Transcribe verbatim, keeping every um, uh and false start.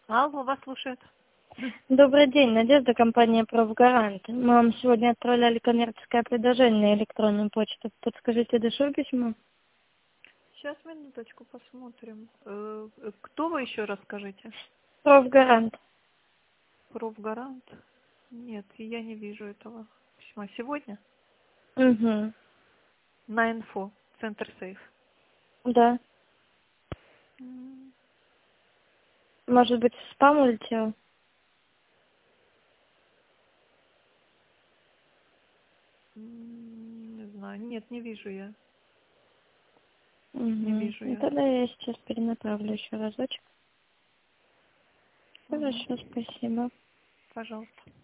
Алло, вас слушает. Добрый день, Надежда, компания «Профгарант». Мы вам сегодня отправляли коммерческое предложение на электронную почту. Подскажите, дошло письмо? Сейчас, минуточку, посмотрим. Э, э, Кто вы еще раз скажите? «Профгарант». Профгарант? Нет, я не вижу этого письма. Сегодня? Угу. На инфо, центр сейф. Да. М, Может быть, в спам улетел? м, Не знаю. Нет, не вижу я. Угу. Не вижу Ну, я. тогда я сейчас перенаправлю еще разочек. Мгм. Хорошо, спасибо. Пожалуйста.